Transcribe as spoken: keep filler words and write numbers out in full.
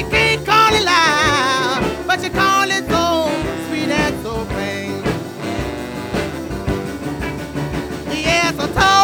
you can't call it loud, but you call it so sweet and so plain. Yes, I told